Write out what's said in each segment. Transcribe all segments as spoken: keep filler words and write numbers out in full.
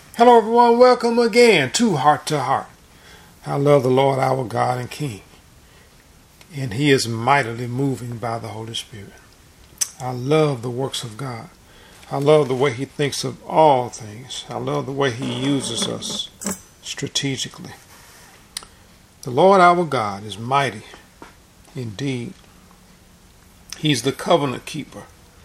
Hello everyone, welcome again to Heart to Heart. I love the Lord our God and King, and He is mightily moving by the Holy Spirit. I love the works of God. I love the way He thinks of all things. I love the way He uses us strategically. The Lord our God is mighty indeed. He's the covenant keeper.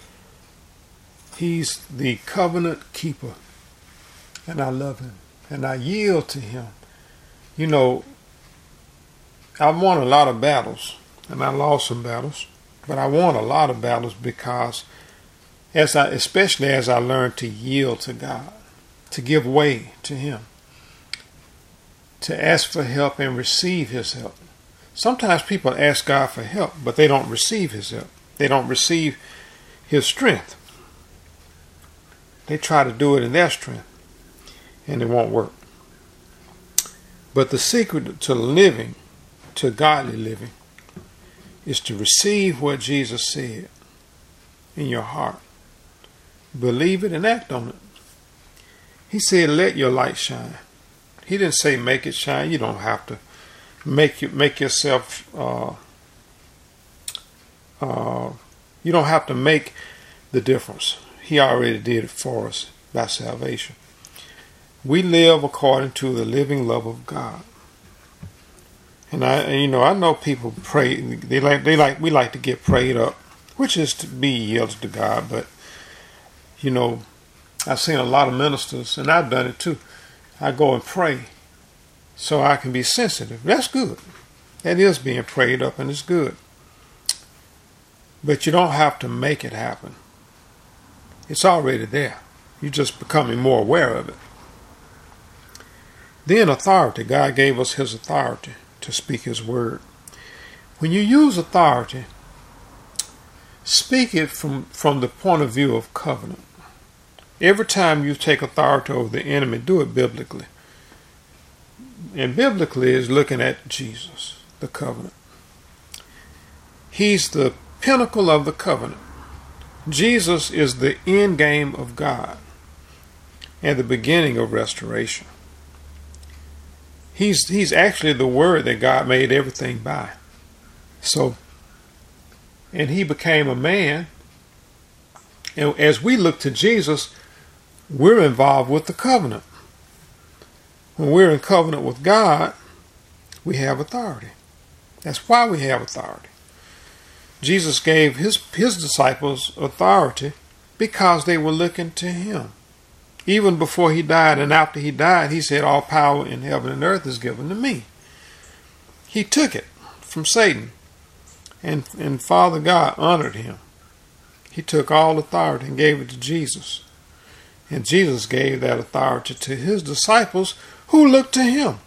He's the covenant keeper. And I love Him. And I yield to Him. You know, I've won a lot of battles. And I lost some battles. But I won a lot of battles because, as I, especially as I learned to yield to God. To give way to Him. To ask for help and receive His help. Sometimes people ask God for help, but they don't receive His help. They don't receive His strength. They try to do it in their strength. And it won't work. But the secret to living, to godly living, is to receive what Jesus said in your heart. Believe it and act on it. He said, let your light shine. He didn't say make it shine. You don't have to make you make yourself, uh, uh, you don't have to make the difference. He already did it for us by salvation. We live according to the living love of God. And I, and, you know, I know people pray. They like, they like, we like to get prayed up, which is to be yielded to God. But you know, I've seen a lot of ministers, and I've done it too. I go and pray, so I can be sensitive. That's good. That is being prayed up, and it's good. But you don't have to make it happen. It's already there. You're just becoming more aware of it. Then authority. God gave us His authority to speak His word. When you use authority, speak it from, from the point of view of covenant. Every time you take authority over the enemy, do it biblically. And biblically is looking at Jesus, the covenant. He's the pinnacle of the covenant. Jesus is the end game of God and the beginning of restoration. He's, he's actually the word that God made everything by. So, and He became a man. And as we look to Jesus, we're involved with the covenant. When we're in covenant with God, we have authority. That's why we have authority. Jesus gave his, his disciples authority because they were looking to Him. Even before He died and after He died, He said, all power in heaven and earth is given to me. He took it from Satan. And, and Father God honored Him. He took all authority and gave it to Jesus. And Jesus gave that authority to His disciples who looked to Him.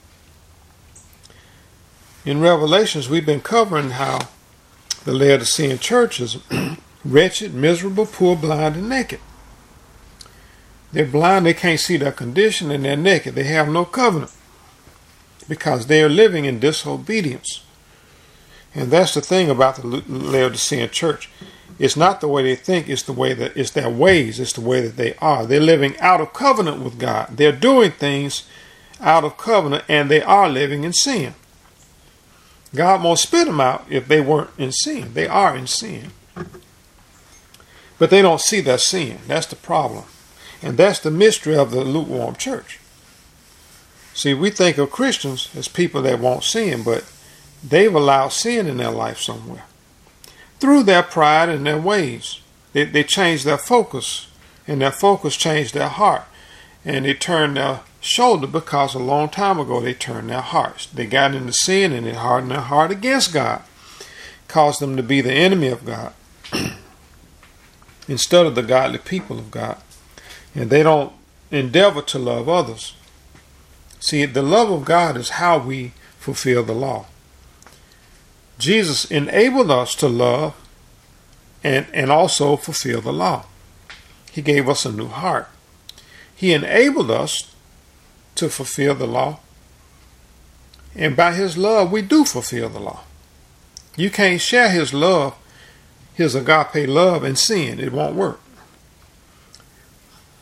In Revelations, we've been covering how the Laodicean church is wretched, miserable, poor, blind, and naked. They're blind, they can't see their condition, and they're naked. They have no covenant because they are living in disobedience. And that's the thing about the Laodicean church. It's not the way they think, it's the way that it's their ways, it's the way that they are. They're living out of covenant with God. They're doing things out of covenant, and they are living in sin. God won't spit them out if they weren't in sin. They are in sin. But they don't see their sin. That's the problem. And that's the mystery of the lukewarm church. See, we think of Christians as people that won't sin, but they've allowed sin in their life somewhere. Through their pride and their ways. They, they changed their focus, and their focus changed their heart. And they turned their shoulder because a long time ago they turned their hearts. They got into sin and they hardened their heart against God. Caused them to be the enemy of God instead of the godly people of God. And they don't endeavor to love others. See, the love of God is how we fulfill the law. Jesus enabled us to love and, and also fulfill the law. He gave us a new heart. He enabled us to fulfill the law. And by His love, we do fulfill the law. You can't share His love, His agape love, and sin. It won't work.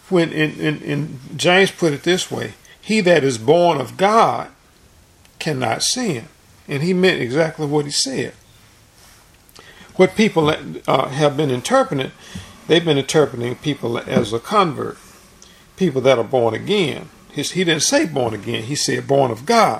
when in, in, in James put it this way, he that is born of God cannot sin. And he meant exactly what he said. What people uh, have been interpreting, they've been interpreting people as a convert, people that are born again. His, he didn't say born again, he said born of God.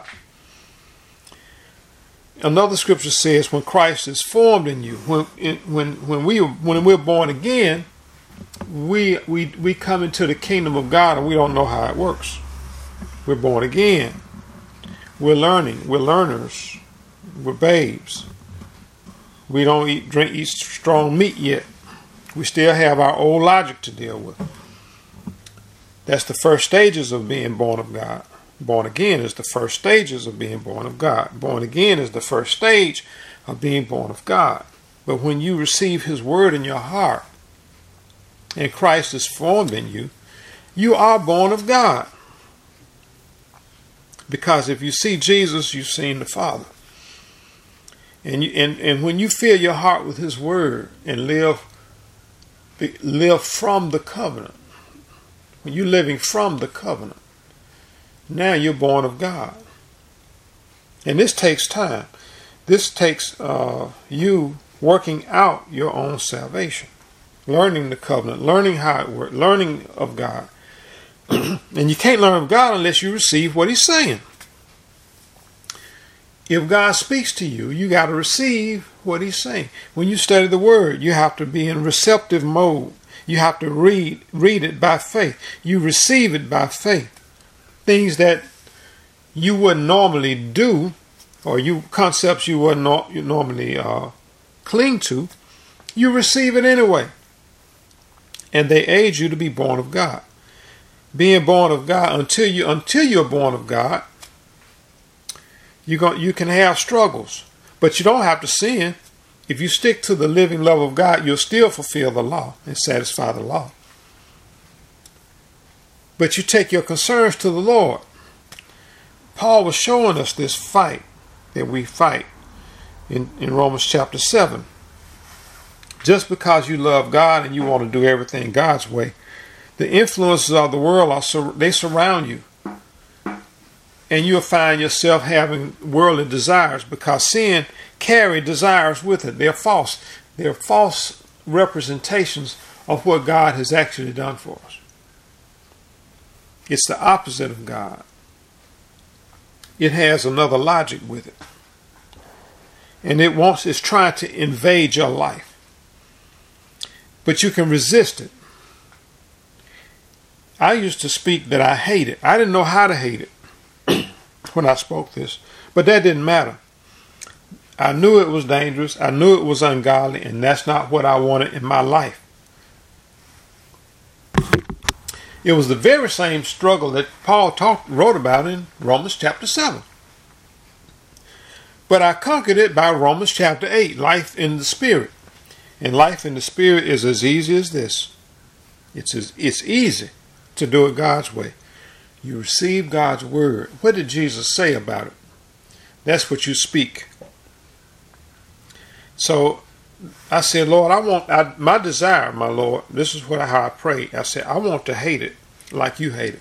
Another scripture says when Christ is formed in you, when when when we when we're born again, we we we come into the kingdom of God and we don't know how it works. We're born again. We're learning. We're learners. We're babes. We don't eat drink eat strong meat yet. We still have our old logic to deal with. That's the first stages of being born of God. Born again is the first stages of being born of God. Born again is the first stage of being born of God. But when you receive his word in your heart and Christ is formed in you, you are born of God. Because if you see Jesus, you've seen the Father. And, you, and, and when you fill your heart with his word and live, live from the covenant, when you're living from the covenant, now you're born of God. And this takes time. This takes uh, you working out your own salvation, learning the covenant, learning how it works, learning of God. And you can't learn of God unless you receive what he's saying. If God speaks to you, you got to receive what he's saying. When you study the word, you have to be in receptive mode. You have to read, read it by faith. You receive it by faith. Things that you wouldn't normally do, or you concepts you wouldn't no, you normally uh, cling to, you receive it anyway. And they aid you to be born of God. Being born of God, until you until you're born of God, you go, you can have struggles, but you don't have to sin. If you stick to the living love of God, you'll still fulfill the law and satisfy the law. But you take your concerns to the Lord. Paul was showing us this fight that we fight in, in Romans chapter seven. Just because you love God and you want to do everything God's way, the influences of the world, are sur- they surround you. And you'll find yourself having worldly desires because sin carries desires with it. They're false. They're false representations of what God has actually done for us. It's the opposite of God. It has another logic with it. And it wants, it's trying to invade your life. But you can resist it. I used to speak that I hate it. I didn't know how to hate it when I spoke this. But that didn't matter. I knew it was dangerous. I knew it was ungodly. And that's not what I wanted in my life. It was the very same struggle that Paul talked, wrote about in Romans chapter seven. But I conquered it by Romans chapter eight, life in the Spirit. And life in the Spirit is as easy as this. It's, as, it's easy to do it God's way. You receive God's word. What did Jesus say about it? That's what you speak. So I said, Lord, I want I, my desire, my Lord. This is what I, how I prayed. I said, I want to hate it like you hate it.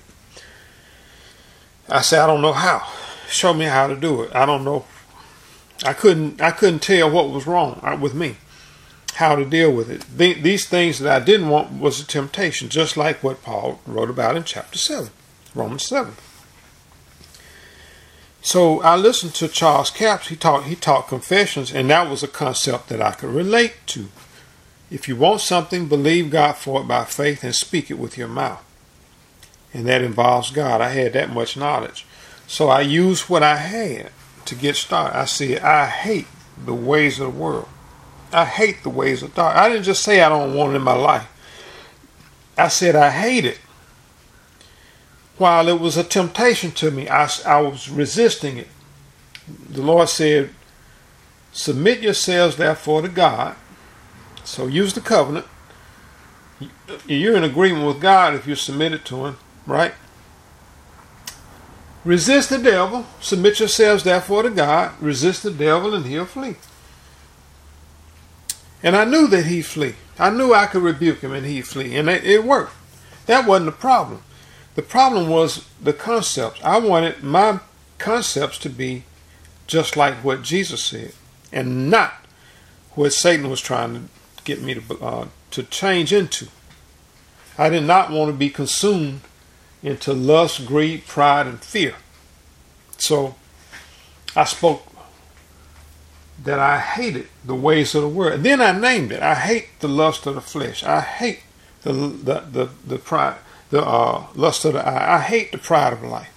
I said, I don't know how. Show me how to do it. I don't know. I couldn't. I couldn't tell what was wrong with me. How to deal with it. The, these things that I didn't want was a temptation, just like what Paul wrote about in chapter seven, Romans seven. So I listened to Charles Capps. He taught he taught confessions, and that was a concept that I could relate to. If you want something, believe God for it by faith and speak it with your mouth. And that involves God. I had that much knowledge. So I used what I had to get started. I said, I hate the ways of the world. I hate the ways of dark. I didn't just say I don't want it in my life. I said I hate it. While it was a temptation to me, I, I was resisting it. The Lord said, submit yourselves therefore to God. So use the covenant. You're in agreement with God if you submit it to him, right? Resist the devil. Submit yourselves therefore to God. Resist the devil and he'll flee. And I knew that he'd flee. I knew I could rebuke him and he'd flee. And it, it worked. That wasn't the problem. The problem was the concepts. I wanted my concepts to be just like what Jesus said, and not what Satan was trying to get me to uh, to change into. I did not want to be consumed into lust, greed, pride, and fear. So I spoke that I hated the ways of the world. And then I named it. I hate the lust of the flesh. I hate the the the, the pride, the uh, lust of the eye. I hate the pride of life.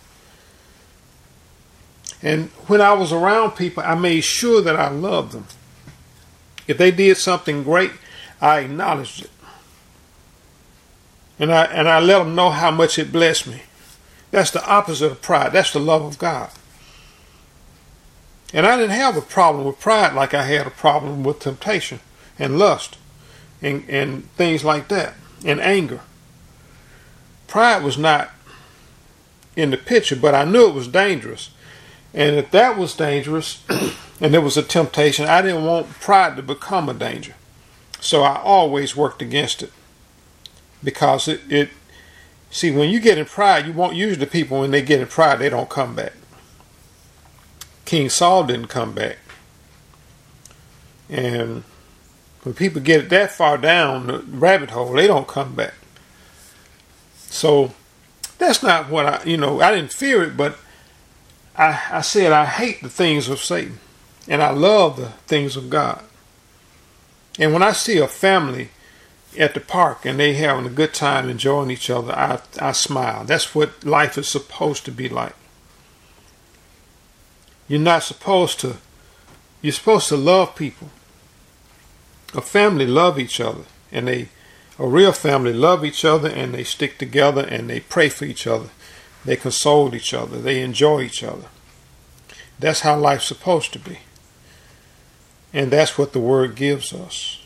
And when I was around people, I made sure that I loved them. If they did something great, I acknowledged it. And I and I let them know how much it blessed me. That's the opposite of pride. That's the love of God. And I didn't have a problem with pride like I had a problem with temptation and lust and, and things like that, and anger. Pride was not in the picture, but I knew it was dangerous. And if that was dangerous and there was a temptation, I didn't want pride to become a danger. So I always worked against it. Because it, it see, when you get in pride, you won't use the people when they get in pride, they don't come back. King Saul didn't come back. And when people get that far down the rabbit hole, they don't come back. So that's not what I, you know, I didn't fear it, but I, I said I hate the things of Satan and I love the things of God. And when I see a family at the park and they having a good time enjoying each other, I, I smile. That's what life is supposed to be like. You're not supposed to, you're supposed to love people. A family love each other, and they, a real family love each other, and they stick together and they pray for each other. They console each other. They enjoy each other. That's how life's supposed to be. And that's what the Word gives us.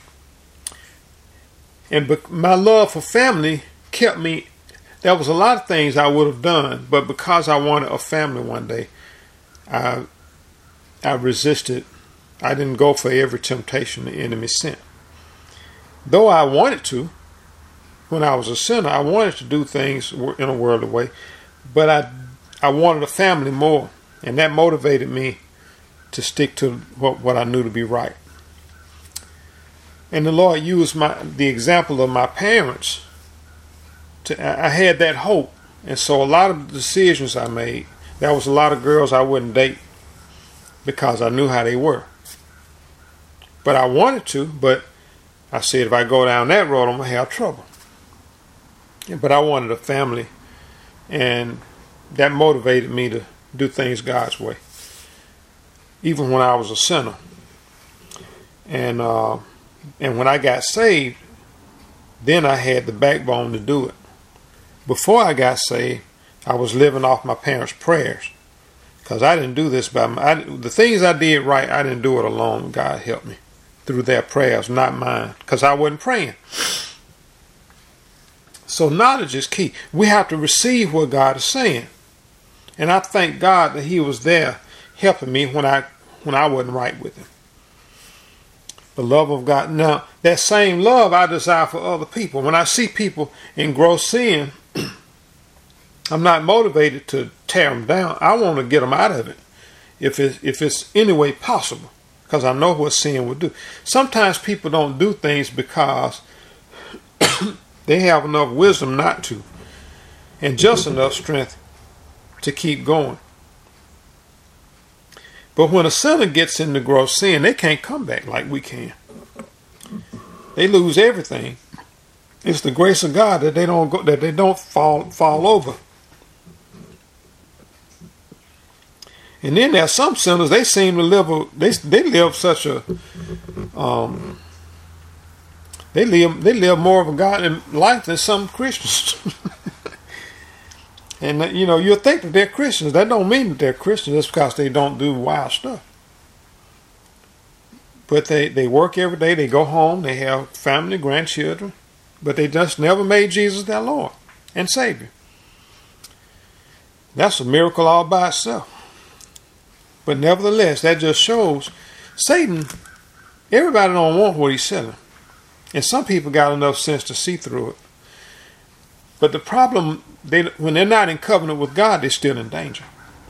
And but my love for family kept me, there was a lot of things I would have done, but because I wanted a family one day, I, I resisted. I didn't go for every temptation the enemy sent. Though I wanted to, when I was a sinner, I wanted to do things in a worldly way, but I, I wanted a family more, and that motivated me to stick to what, what I knew to be right. And the Lord used my the example of my parents. To, I had that hope, and so a lot of the decisions I made, there was a lot of girls I wouldn't date because I knew how they were. But I wanted to, but I said if I go down that road, I'm going to have trouble. But I wanted a family, and that motivated me to do things God's way, even when I was a sinner. And uh, and when I got saved, then I had the backbone to do it. Before I got saved, I was living off my parents' prayers, because I didn't do this by my, I, the things I did right, I didn't do it alone. God helped me through their prayers, not mine, because I wasn't praying. So knowledge is key. We have to receive what God is saying, and I thank God that He was there helping me when I when I wasn't right with Him. The love of God. Now, that same love I desire for other people. When I see people in gross sin, I'm not motivated to tear them down. I want to get them out of it, if it's, if it's any way possible, because I know what sin would do. Sometimes people don't do things because they have enough wisdom not to, and just enough strength to keep going. But when a sinner gets into gross sin, they can't come back like we can. They lose everything. It's the grace of God that they don't go, that they don't fall fall over. And then there are some sinners, they seem to live a, they they live such a um they live they live more of a godly life than some Christians. And uh, you know, you'll think that they're Christians. That don't mean that they're Christians just because they don't do wild stuff. But they, they work every day, they go home, they have family, grandchildren, but they just never made Jesus their Lord and Savior. That's a miracle all by itself. But nevertheless, that just shows Satan, everybody don't want what he's selling. And some people got enough sense to see through it. But the problem, they when they're not in covenant with God, they're still in danger.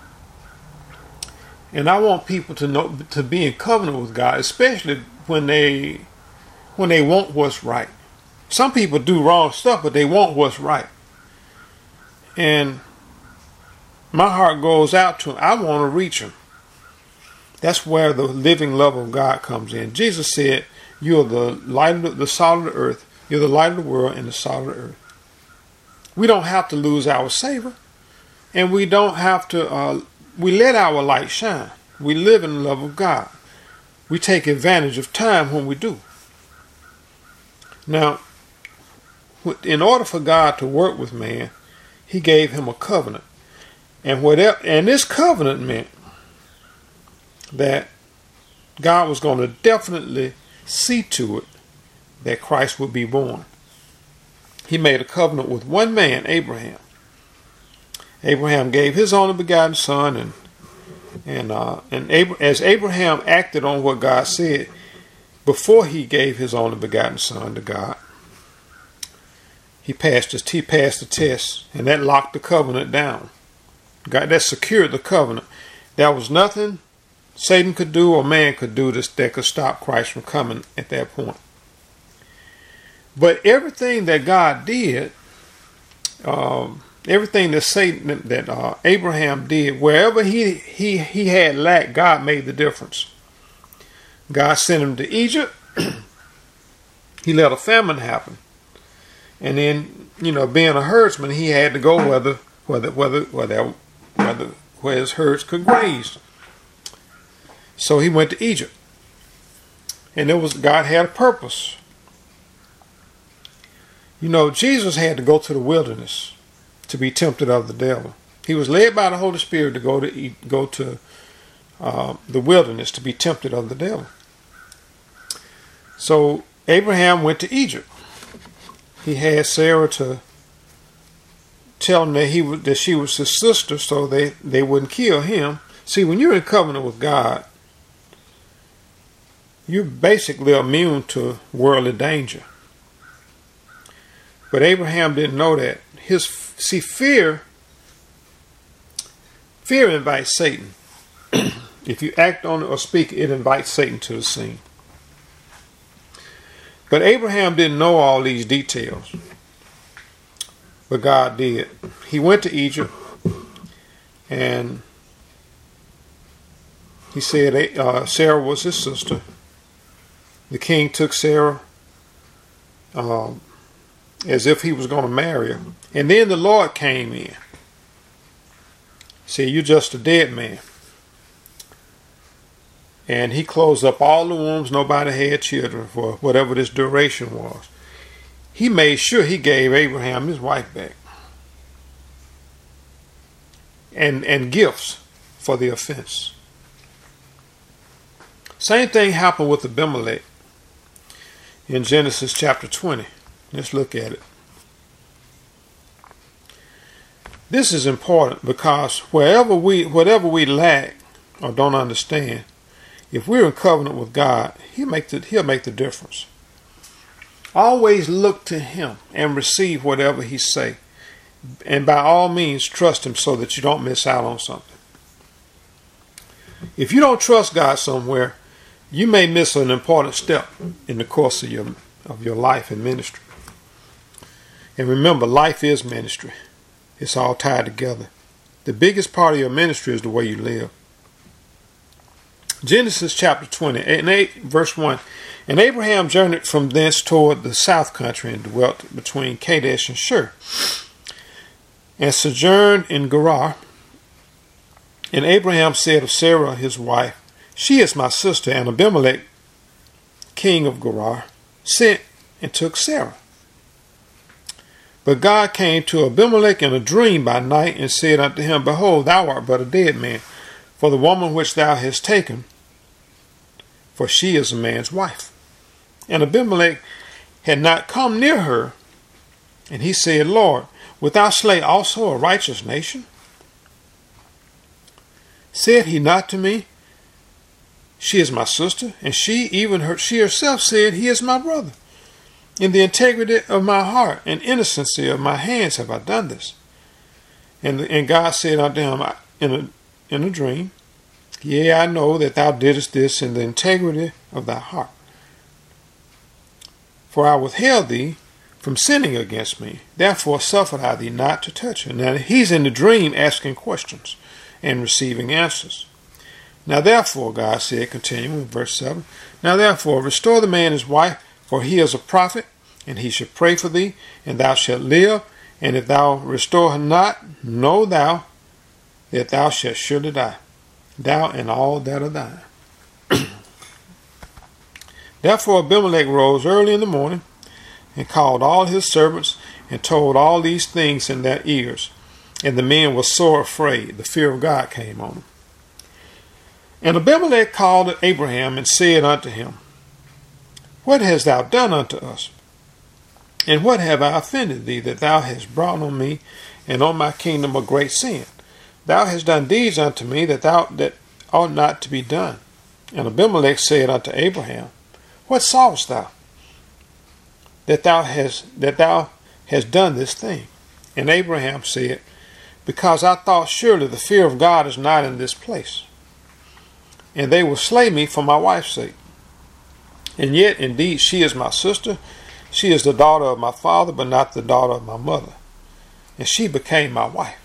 And I want people to know to be in covenant with God, especially when they when they want what's right. Some people do wrong stuff, but they want what's right. And my heart goes out to them. I want to reach them. That's where the living love of God comes in. Jesus said, "You are the light of the, the salt of the earth. You're the light of the world and the salt of the earth." We don't have to lose our savor, and we don't have to. Uh, we let our light shine. We live in the love of God. We take advantage of time when we do. Now, in order for God to work with man, He gave him a covenant, and whatever, and this covenant meant that God was going to definitely see to it that Christ would be born. He made a covenant with one man, Abraham. Abraham gave his only begotten son, and and uh, and Ab- as Abraham acted on what God said before he gave his only begotten son to God, he passed his, he passed the test, and that locked the covenant down. God, that secured the covenant. There was nothing Satan could do or man could do this that could stop Christ from coming at that point. But everything that God did, um, everything that Satan, that uh, Abraham did, wherever he, he, he had lack, God made the difference. God sent him to Egypt. He let a famine happen. And then, you know, being a herdsman, he had to go where the, where the, where the, where the, where the, where his herds could graze. So he went to Egypt. And it was, God had a purpose. You know, Jesus had to go to the wilderness to be tempted of the devil. He was led by the Holy Spirit to go to go to uh, the wilderness to be tempted of the devil. So Abraham went to Egypt. He had Sarah to tell him that he was, that she was his sister, so they, they wouldn't kill him. See, when you're in covenant with God, you're basically immune to worldly danger. But Abraham didn't know that. His see fear, fear invites Satan. If you act on it or speak, it invites Satan to the scene. But Abraham didn't know all these details. But God did. He went to Egypt, and he said uh, Sarah was his sister. The king took Sarah um, as if he was going to marry her. And then the Lord came in. See, you're just a dead man. And he closed up all the wombs. Nobody had children for whatever this duration was. He made sure he gave Abraham his wife back. And, and gifts for the offense. Same thing happened with Abimelech in Genesis chapter twenty. Let's look at it. This is important because wherever we, whatever we lack or don't understand, if we're in covenant with God, He'll make the, He'll make the difference. Always look to Him and receive whatever He say. And by all means, trust Him so that you don't miss out on something. If you don't trust God somewhere, you may miss an important step in the course of your, of your life and ministry. And remember, life is ministry. It's all tied together. The biggest part of your ministry is the way you live. Genesis chapter twenty, and eight, verse one. And Abraham journeyed from thence toward the south country and dwelt between Kadesh and Shur, and sojourned in Gerar. And Abraham said of Sarah his wife, She is my sister. And Abimelech, king of Gerar, sent and took Sarah. But God came to Abimelech in a dream by night and said unto him, Behold, thou art but a dead man, for the woman which thou hast taken, for she is a man's wife. And Abimelech had not come near her, and he said, Lord, wilt thou slay also a righteous nation? Said he not to me, She is my sister? And she, even her, she herself said, He is my brother. In the integrity of my heart and innocency of my hands have I done this. And, and God said unto him in a, in a dream, Yea, I know that thou didst this in the integrity of thy heart. For I withheld thee from sinning against me. Therefore suffered I thee not to touch her. Now he's in the dream asking questions and receiving answers. Now therefore, God said, continuing in verse seven, Now therefore restore the man his wife, for he is a prophet, and he shall pray for thee, and thou shalt live. And if thou restore her not, know thou that thou shalt surely die, thou and all that are thine. Therefore Abimelech rose early in the morning, and called all his servants, and told all these things in their ears. And the men were sore afraid. The fear of God came on them. And Abimelech called Abraham, and said unto him, What hast thou done unto us? And what have I offended thee, that thou hast brought on me and on my kingdom a great sin? Thou hast done deeds unto me that thou that ought not to be done. And Abimelech said unto Abraham, What sawest thou, that thou hast that thou hast done this thing? And Abraham said, Because I thought surely the fear of God is not in this place, and they will slay me for my wife's sake. And yet indeed she is my sister. She is the daughter of my father, but not the daughter of my mother. And she became my wife.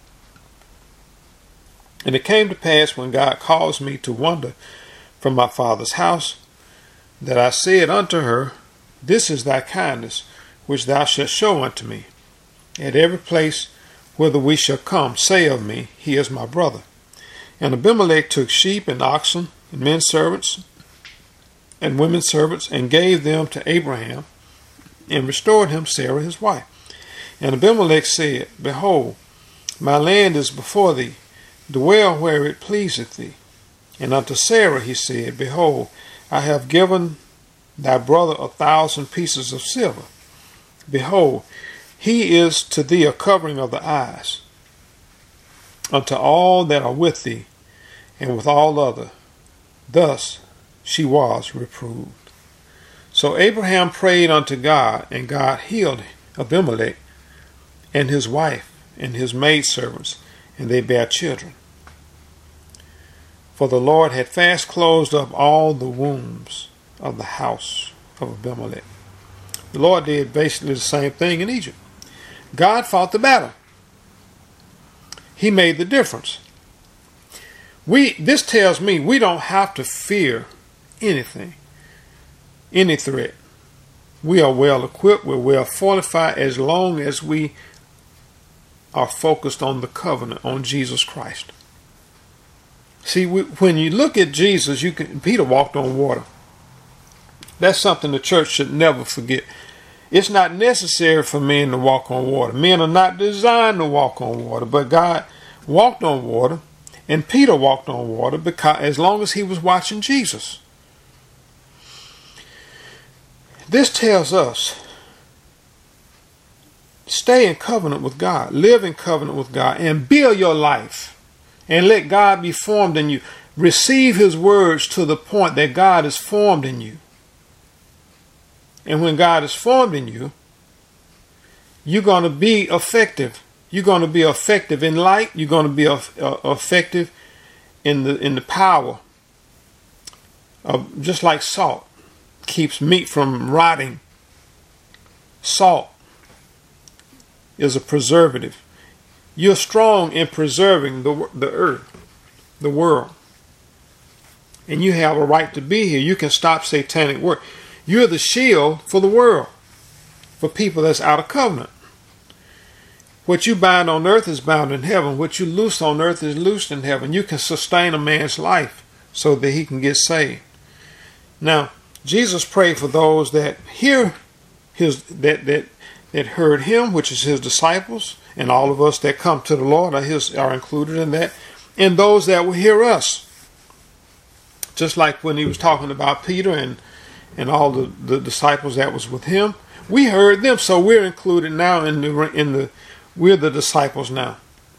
And it came to pass, when God caused me to wander from my father's house, that I said unto her, This is thy kindness, which thou shalt show unto me. At every place whither we shall come, say of me, He is my brother. And Abimelech took sheep and oxen, and men servants, and women servants, and gave them to Abraham, and restored him Sarah his wife. And Abimelech said, Behold, my land is before thee, dwell where it pleaseth thee. And unto Sarah he said, Behold, I have given thy brother a thousand pieces of silver. Behold, he is to thee a covering of the eyes, unto all that are with thee, and with all other. Thus she was reproved. So Abraham prayed unto God, and God healed Abimelech and his wife and his maidservants, and they bare children. For the Lord had fast closed up all the wombs of the house of Abimelech. The Lord did basically the same thing in Egypt. God fought the battle. He made the difference. We this tells me we don't have to fear anything, any threat. We are well equipped, we're well fortified, as long as we are focused on the covenant, on Jesus Christ. See, we, when you look at Jesus, you can Peter walked on water. That's something the church should never forget. It's not necessary for men to walk on water. Men are not designed to walk on water, but God walked on water, and Peter walked on water because as long as he was watching Jesus. This tells us, stay in covenant with God, live in covenant with God, and build your life, and let God be formed in you. Receive His words to the point that God is formed in you. And when God is formed in you, you're going to be effective. You're going to be effective in light. You're going to be uh, effective in the in the power of, just like salt keeps meat from rotting. Salt is a preservative. You're strong in preserving the the earth, the world, and you have a right to be here. You can stop satanic work. You're the shield for the world, for people that's out of covenant. What you bind on earth is bound in heaven. What you loose on earth is loosed in heaven. You can sustain a man's life so that he can get saved. Now, Jesus prayed for those that hear his that that that heard him, which is his disciples, and all of us that come to the Lord are his are included in that, and those that will hear us. Just like when he was talking about Peter and and all the, the disciples that was with him, we heard them, so we're included now in the in the we're the disciples now.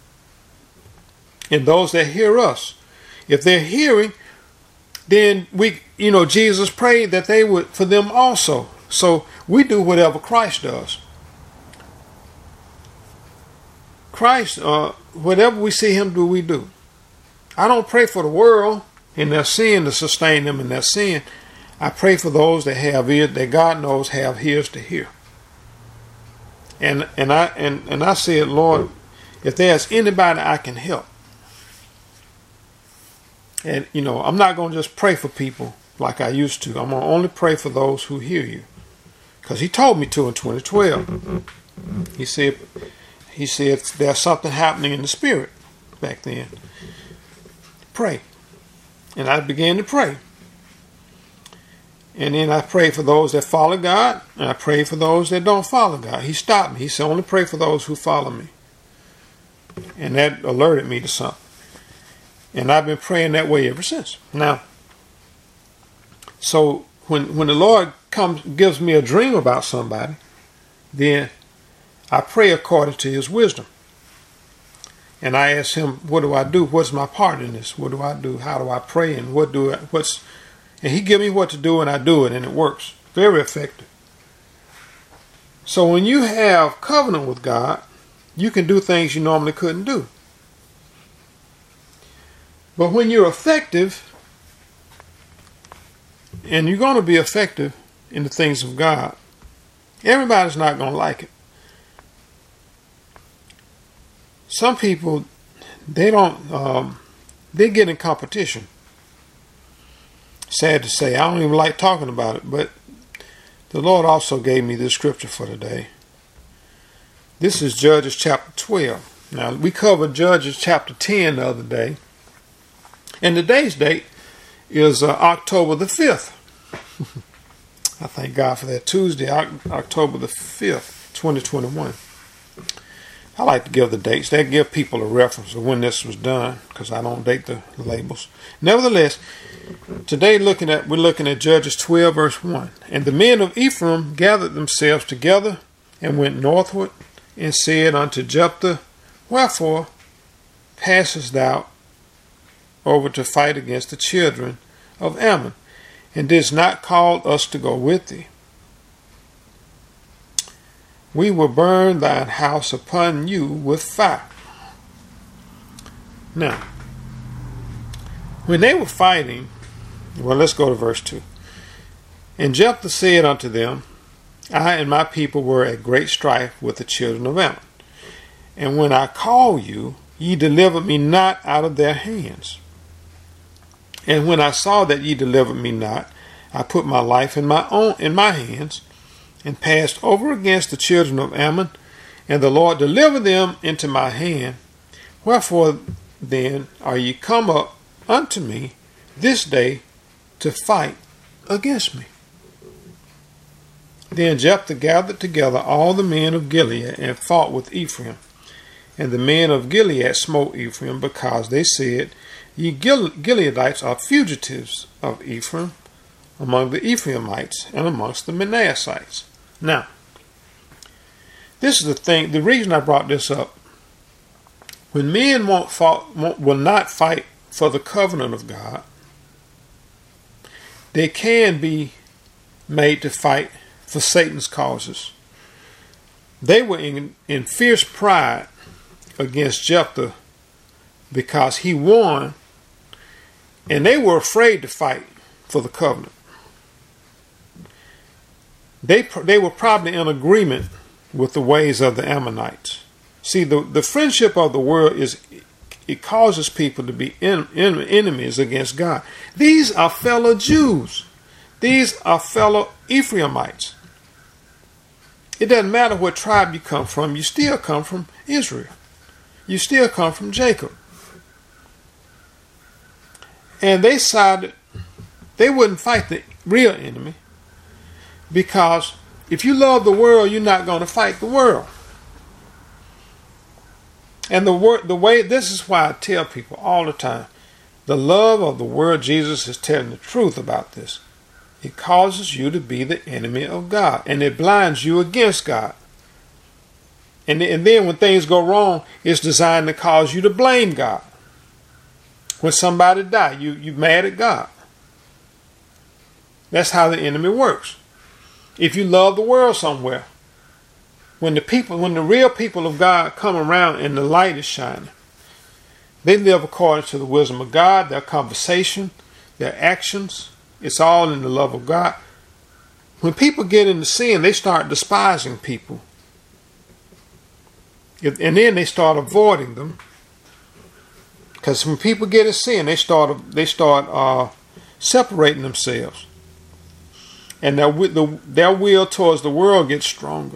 And those that hear us, if they're hearing, then we, you know, Jesus prayed that they would, for them also. So we do whatever Christ does. Christ, uh, whatever we see him do, we do. I don't pray for the world in their sin to sustain them in their sin. I pray for those that have ears, that God knows have ears to hear. And and I and, and I said, Lord, if there's anybody I can help, and you know, I'm not gonna just pray for people like I used to. I'm gonna only pray for those who hear you, because He told me to in twenty twelve. He said, He said there's something happening in the spirit back then. Pray, and I began to pray. And then I pray for those that follow God, and I pray for those that don't follow God. He stopped me. He said, only pray for those who follow me. And that alerted me to something. And I've been praying that way ever since. Now, so when when the Lord comes gives me a dream about somebody, then I pray according to His wisdom. And I ask Him, what do I do? What's my part in this? What do I do? How do I pray? And what do I, what's And He give me what to do, and I do it, and it works. Very effective. So when you have covenant with God, you can do things you normally couldn't do. But when you're effective, and you're going to be effective in the things of God, everybody's not going to like it. Some people, they don't, um, they get in competition. Sad to say, I don't even like talking about it, but the Lord also gave me this scripture for today. This is Judges chapter twelve. Now, we covered Judges chapter ten the other day, and today's date is uh, October the fifth. I thank God for that. Tuesday, October the fifth, twenty twenty-one. I like to give the dates. That give people a reference of when this was done, because I don't date the labels. Nevertheless, today looking at we're looking at Judges twelve verse one. And the men of Ephraim gathered themselves together and went northward and said unto Jephthah, wherefore passest thou over to fight against the children of Ammon, and didst not call us to go with thee? We will burn thine house upon you with fire. Now, when they were fighting, well, let's go to verse two. And Jephthah said unto them, I and my people were at great strife with the children of Ammon. And when I called you, ye delivered me not out of their hands. And when I saw that ye delivered me not, I put my life in my own in my hands, and passed over against the children of Ammon, and the Lord delivered them into my hand. Wherefore then are ye come up unto me this day to fight against me? Then Jephthah gathered together all the men of Gilead and fought with Ephraim. And the men of Gilead smote Ephraim, because they said, Ye Gileadites are fugitives of Ephraim among the Ephraimites and amongst the Manassites. Now, this is the thing, the reason I brought this up. When men won't fought, won't, will not fight for the covenant of God, they can be made to fight for Satan's causes. They were in, in fierce pride against Jephthah because he won, and they were afraid to fight for the covenant. They, they were probably in agreement with the ways of the Ammonites. See, the, the friendship of the world is, it causes people to be in, in, enemies against God. These are fellow Jews. These are fellow Ephraimites. It doesn't matter what tribe you come from, you still come from Israel. You still come from Jacob. And they decided they wouldn't fight the real enemy, because if you love the world, you're not going to fight the world. And the word, the way, this is why I tell people all the time, the love of the world, Jesus is telling the truth about this. It causes you to be the enemy of God, and it blinds you against God. And, and then when things go wrong, it's designed to cause you to blame God. When somebody dies, you, you're mad at God. That's how the enemy works. if you love the world somewhere. When the people, when the real people of God come around and the light is shining, they live according to the wisdom of God, their conversation, their actions. It's all in the love of God. When people get into sin, they start despising people. And then they start avoiding them. Because when people get in sin, they start they start uh, separating themselves. And their, the, their will towards the world gets stronger.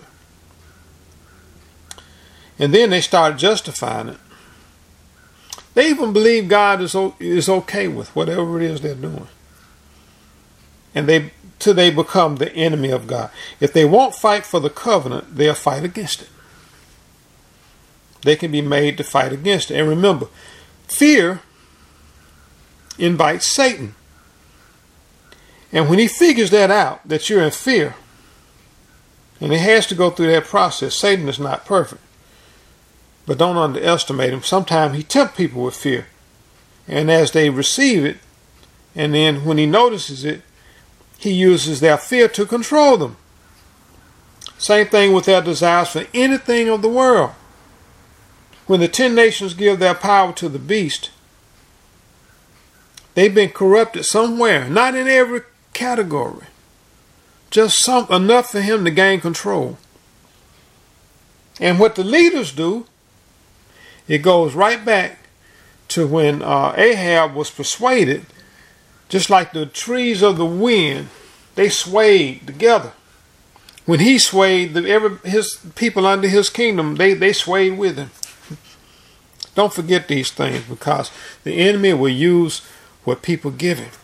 And then they start justifying it. They even believe God is is okay with whatever it is they're doing. And they till they become the enemy of God. If they won't fight for the covenant, they'll fight against it. They can be made to fight against it. And remember, fear invites Satan. And when he figures that out, that you're in fear, and he has to go through that process, Satan is not perfect. But don't underestimate him. Sometimes he tempts people with fear. And as they receive it, and then when he notices it, he uses their fear to control them. Same thing with their desires for anything of the world. When the ten nations give their power to the beast, they've been corrupted somewhere. Not in every category. Just some enough for him to gain control. And what the leaders do, it goes right back to when uh, Ahab was persuaded, just like the trees of the wind, they swayed together. When he swayed, the, every, his people under his kingdom, they, they swayed with him. Don't forget these things, because the enemy will use what people give him.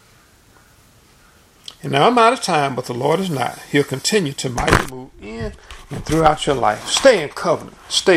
And now I'm out of time, but the Lord is not. He'll continue to mighty move in and throughout your life. Stay in covenant. Stay